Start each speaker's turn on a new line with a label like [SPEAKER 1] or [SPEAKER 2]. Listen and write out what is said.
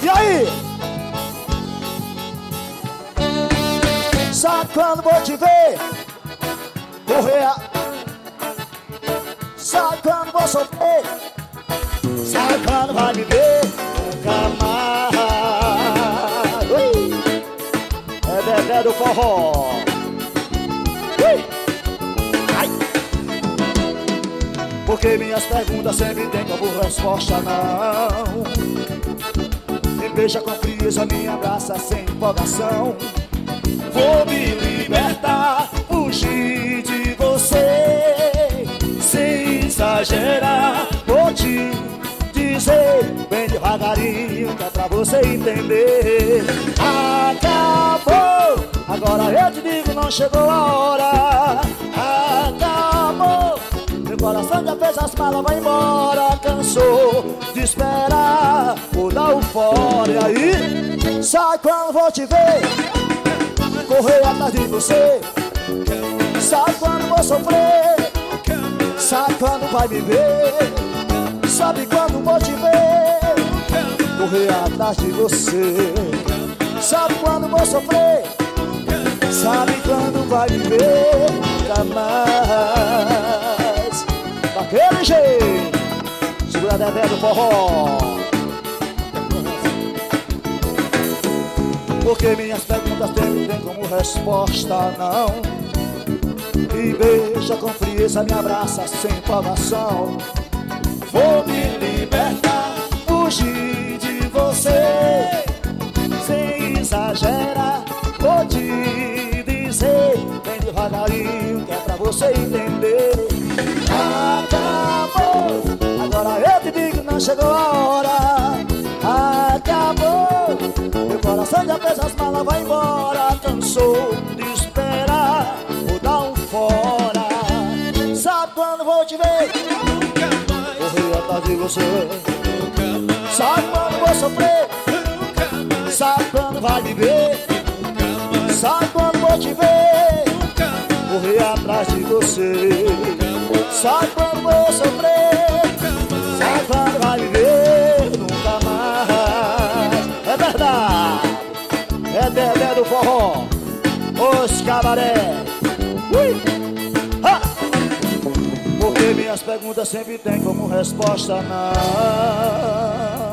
[SPEAKER 1] E aí? Sabe quando vou te ver? Correr. Sabe quando vou sofrer? Sabe quando vai me ver? Nunca mais. É Dedé do forró. Ai. Porque minhas perguntas sempre tem como resposta não. Me beija com frieza, me abraça sem empolgação. Vou me libertar, fugir de você, sem exagerar. Vou te dizer bem devagarinho, que é pra você entender. Acabou, agora eu te digo, não chegou a hora. Acabou, meu coração já fez as malas, vai embora. Cansou de esperar, vou dar o fora. E aí, sai quando vou te ver, correr atrás de você. Sabe quando vou sofrer, sabe quando vai me ver. Sabe quando vou te ver, correr atrás de você. Sabe quando vou sofrer, sabe quando vai me ver. Nunca mais. Daquele jeito, segura Dedé do forró. Porque minhas perguntas tem como resposta não. Me beija com frieza, me abraça sem empolgação. Vou me libertar, fugir de você, sem exagerar. Vou te dizer bem devagarinho, que é pra você entender. Acabou, agora eu te digo, não chegou a hora. Acabou, meu coração já fez as malas, vai embora. Cansou de esperar, vou dar um fora. Sabe quando vou te ver, correr atrás de você. Sabe quando vou sofrer, sabe quando vai me ver. Sabe quando vou te ver, correr atrás de você. Sabe quando vou sofrer, sabe quando vai me ver. Nunca mais. É verdade, é Dedé do forró, os cabaré. Porque minhas perguntas sempre tem como resposta não.